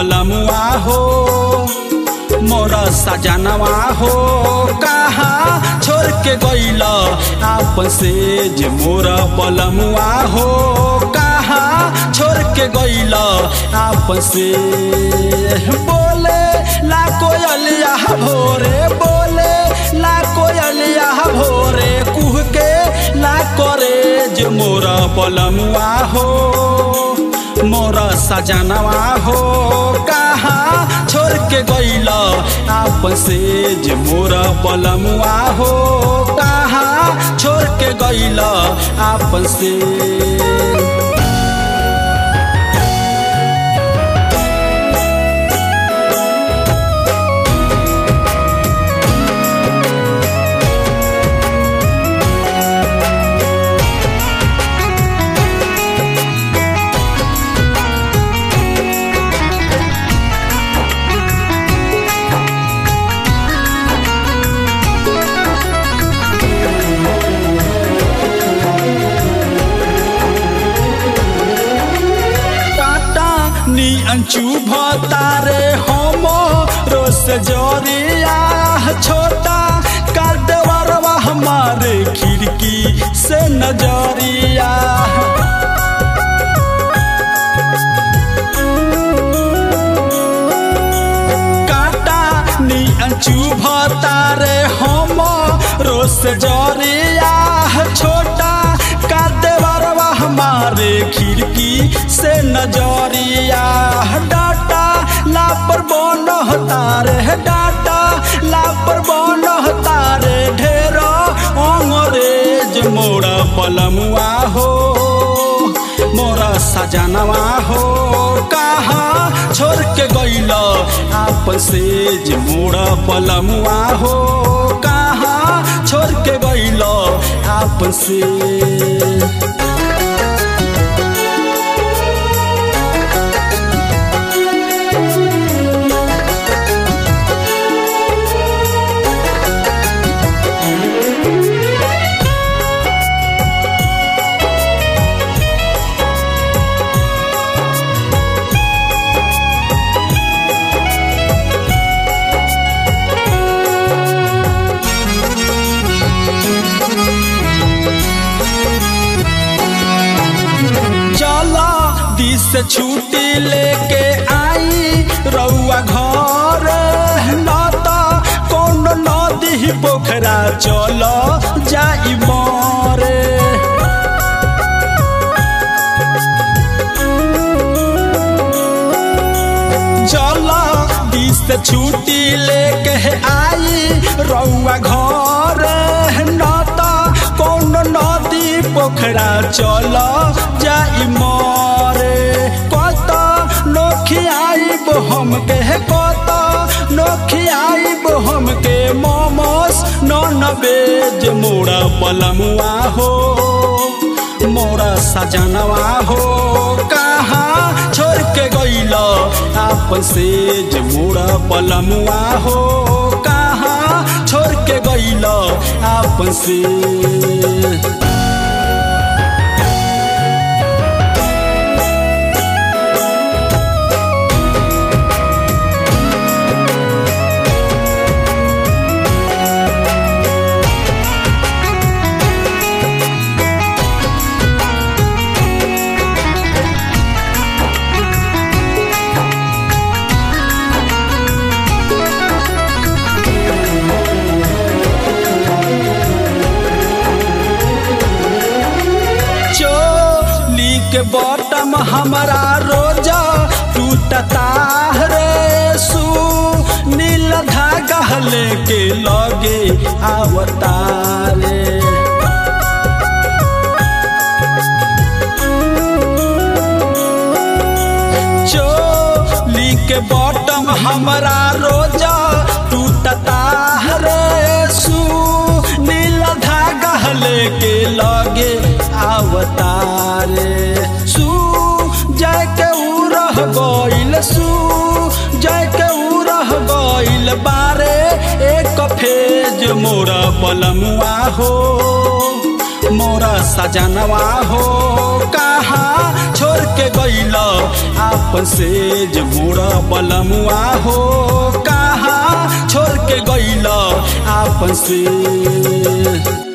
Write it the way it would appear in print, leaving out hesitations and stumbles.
पलमुआ हो मोरा सजनवा हो कहाँ छोड़ के गइला आपन सेज मोरा पलमुआ हो कहाँ छोड़ के गइला आपन से बोले ला कोयलिया भोरे बोले ला कोयलिया भोरे कुह के ला करे जे मोरा पलमुआ हो मोरा सजनवा हो कहाँ छोड़ के गइला आपन सेज मोरा पलमुआ हो कहाँ छोड़ के गइला आपन से अंचू भतारे होमो रोस जोरिया छोटा काटवरवा हमारे खिड़की से नजरिया काटा नी अंचू भतारे होमो रोस जोरिया छोटा काटवरवा हमारे खिड़की से नजरिया डाटा लापर बोनो तारे डाटा लापर बोनो तारे ढेरो अंग्रेज मोरा पलमुआ हो मोरा सजनवा हो कहाँ छोड़ के गइला आपन सेज मोरा पलमुआ हो कहाँ छोड़ के गइला आपन से से छुट्टी लेके आई रउआ घर न तो कौन नदी पोखरा चलो जाई मरे चलो से छुट्टी लेके आई रउआ घर न तो कौन नदी पोखरा चलो जाई मरे हमके कत नोखियाइब हमके मोमोस नॉन वेज मोरा पलमुआ हो मोरा सजनवा हो कहाँ छोड़ के गइला आपन सेज मोरा पलमुआ हो कहाँ छोड़ के गइला आपन से के बॉटम हमारा रोजा टूटता रे सू नील धागा लेके लगे आवतारे चोली के बॉटम हमारा रोजा टूटता रे सू नील धागा लेके लगे आवतारे जाके उरह गइल बारे एक फेज मोरा पलमुआ हो मोरा सजनवा हो कहाँ छोड़ के गइला आप आपन सेज मोरा बलमुआ हो कहाँ छोड़ के गइल आपन से।